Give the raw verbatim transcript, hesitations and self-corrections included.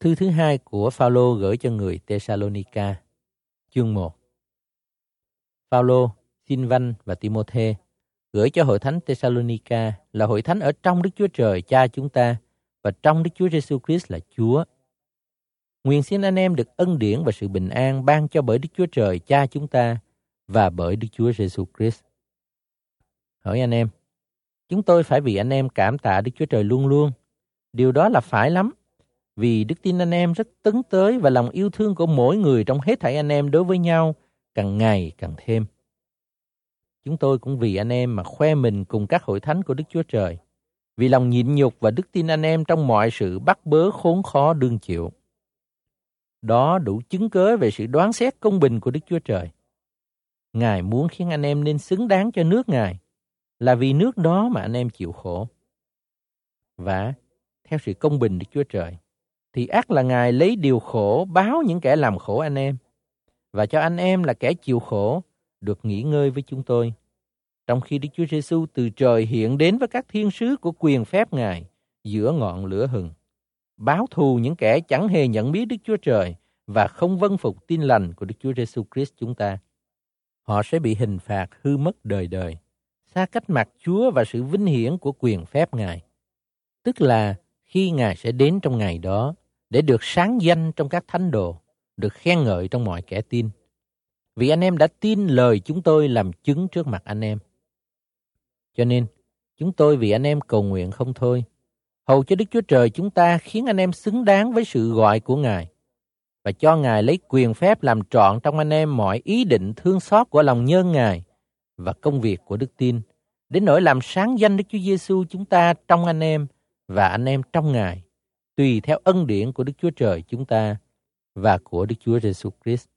Thư thứ hai của Phaolô gửi cho người Thessalonica, chương một. Phaolô, Silvan và Timôthê gửi cho hội thánh Thessalonica là hội thánh ở trong Đức Chúa Trời Cha chúng ta và trong Đức Chúa Giêsu Christ là Chúa. Nguyện xin anh em được ân điển và sự bình an ban cho bởi Đức Chúa Trời Cha chúng ta và bởi Đức Chúa Giêsu Christ. Hỏi anh em, chúng tôi phải vì anh em cảm tạ Đức Chúa Trời luôn luôn. Điều đó là phải lắm, vì đức tin anh em rất tấn tới và lòng yêu thương của mỗi người trong hết thảy anh em đối với nhau càng ngày càng thêm. Chúng tôi cũng vì anh em mà khoe mình cùng các hội thánh của Đức Chúa Trời, vì lòng nhịn nhục và đức tin anh em trong mọi sự bắt bớ khốn khó đương chịu. Đó đủ chứng cớ về sự đoán xét công bình của Đức Chúa Trời. Ngài muốn khiến anh em nên xứng đáng cho nước Ngài, là vì nước đó mà anh em chịu khổ. Và theo sự công bình Đức Chúa Trời, thì ắt là Ngài lấy điều khổ báo những kẻ làm khổ anh em, và cho anh em là kẻ chịu khổ được nghỉ ngơi với chúng tôi, trong khi Đức Chúa Giêsu từ trời hiện đến với các thiên sứ của quyền phép Ngài giữa ngọn lửa hừng, báo thù những kẻ chẳng hề nhận biết Đức Chúa Trời và không vâng phục tin lành của Đức Chúa Giêsu Christ chúng ta. Họ sẽ bị hình phạt hư mất đời đời, xa cách mặt Chúa và sự vinh hiển của quyền phép Ngài. Tức là khi Ngài sẽ đến trong ngày đó để được sáng danh trong các thánh đồ, được khen ngợi trong mọi kẻ tin. Vì anh em đã tin lời chúng tôi làm chứng trước mặt anh em. Cho nên, chúng tôi vì anh em cầu nguyện không thôi, hầu cho Đức Chúa Trời chúng ta khiến anh em xứng đáng với sự gọi của Ngài, và cho Ngài lấy quyền phép làm trọn trong anh em mọi ý định thương xót của lòng nhơn Ngài và công việc của đức tin, đến nỗi làm sáng danh Đức Chúa Giêsu chúng ta trong anh em và anh em trong Ngài, tùy theo ân điển của Đức Chúa Trời chúng ta và của Đức Chúa Giêsu Christ.